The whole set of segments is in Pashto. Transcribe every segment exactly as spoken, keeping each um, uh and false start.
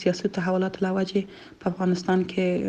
سیاسي تحولاتو له وجې په افغانستان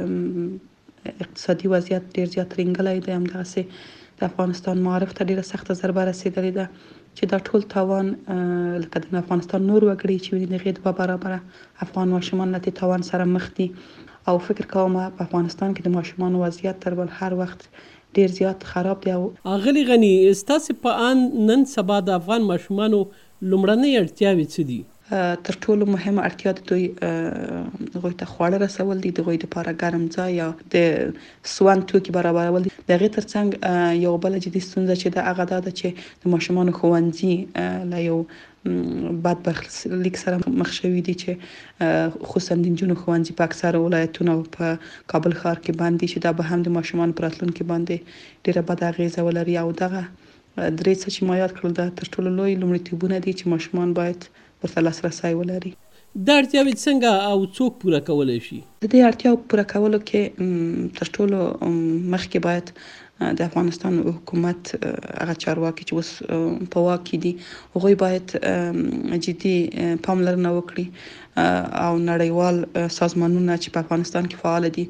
کې اقتصادي وضعیت ډیر زیات رینګلی دی. همدغسې د افغانستان معارف ته ډیره سخته ضربه رسېدلې ده چې دا ټول تاوان لکه د افغانستان نور وګړي چې د هغې دوه برابره افغان ماشومان له دې تاوان سره مخ دي. او فکر کوم په افغانستان کې د ماشومانو وضعیت تر بل هر وخت ډیر زیات خراب دی. او اغلی غنی ستاسو په ان نن سبا د افغان ماشومانو لومړنۍ اړتیاوې څه دي؟ تر ټولو مهمه اړتیا د دوی هغوی ته خواړه رسول دي، د هغوی لپاره ګرم ځای یا د سون توکي برابرول دي. د هغې ترڅنګ یو بله جدي ستونزه چې ده هغه دا ده چې د ماشومانو ښوونځي له یو بد برخلیک سره مخ شوي دي چې خصوصا د نجونو ښوونځي په اکثره ولایتونو په کابل ښار کې بند دي چې دا به هم د ماشومانو په راتلونکي باندې ډیره بده اغیزه ولري. او دغه درې څه چې ما یاد کړل دا تر ټولو لوی لومړیتوبونه دي چې ماشومان باید ورته لاسرسی ولري. دا اړتیاوې څنګه او څوک پوره کولی شي؟ د دې اړتیاو پوره کولو کې تر ټولو مخکې باید د افغانستان حکومت هغه چارواکي چې اوس په واک کې دي هغوی باید جدي پاملرنه وکړي او نړیوال سازمانونه چې په افغانستان کې فعال دي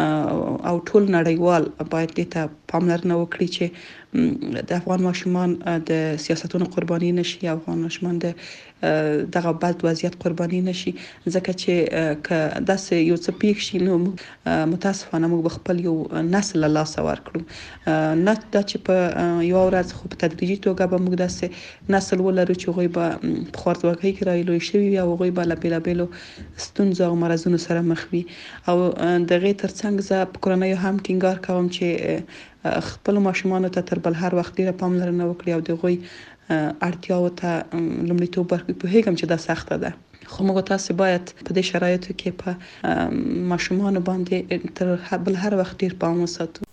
او ټول نړیوال باید دې ته پاملرنه وکړي چې د افغان ماشومان د سیاستونو قرباني نشي، افغان ماشومان د دغه بد وضعیت قرباني نشي. ځکه چې که داسې یو څه پیښ شي نو متاسفانه موږ به خپل یو نسل له لاسه ورکړو. نه دا چې په یو ورځ خو په تدریجي توګه به موږ داسې نسل ولرو چې هغوی به په خوارځواکۍ کې رالوی شوي وي او هغوی به له بېلابېلو ستونزو او مرضونو سره مخ وي. او د هغې ترڅنګ زه په کورنیو هم ټینګار کوم چې خپل ماشومانو ته تر بل هر وخت ډیره پاملرنه وکړي او د هغوی اړتیاوو ته لومړیتوب ورکړي. پوهیږم چې دا سخته ده خو موږ تاسو باید په دې شرایطو کې په ماشومانو باندې تر بل هر وخت ډیر پام وساتو.